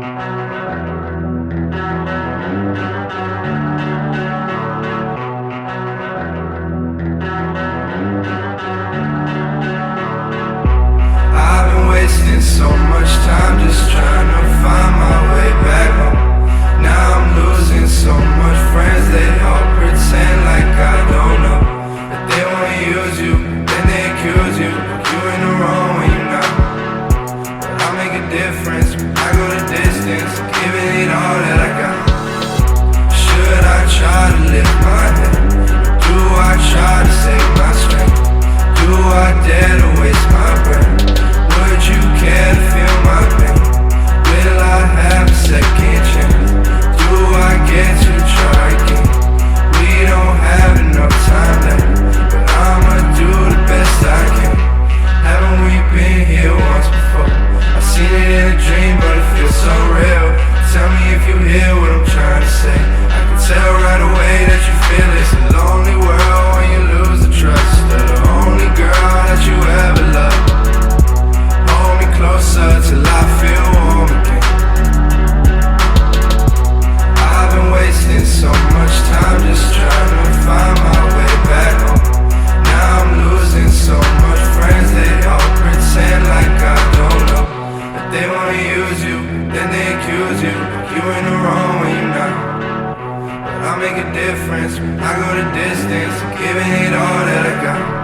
I've been wasting so much time just trying to find my way back home. Now I'm losing so much friends, they all pretend like I don't know. But they wanna use you, then they accuse you, you in the wrong when you're not. But I make a difference, I go the distance, giving it all that I got. Should I try to lift my head? Do I try to save my strength? Do I dare to waste my breath? Would you care to feel my pain? Will I have a second chance? Do I get to try again? We don't have enough time left, but I'ma do the best I can. Haven't we been here once before? I've seen it in a dream, but it feels so real. Tell me if you hear what I'm trying to say. I can tell right away that you feel it's a lonely world when you lose the trust of the only girl that you ever loved. Hold me closer till I feel warm again. I've been wasting so much time just trying to find my way back home. Now I'm losing so much friends, they all pretend like I don't know. But they wanna use you, then they accuse you, you in the wrong when you're not. But I make a difference, I go the distance, giving it all that I got.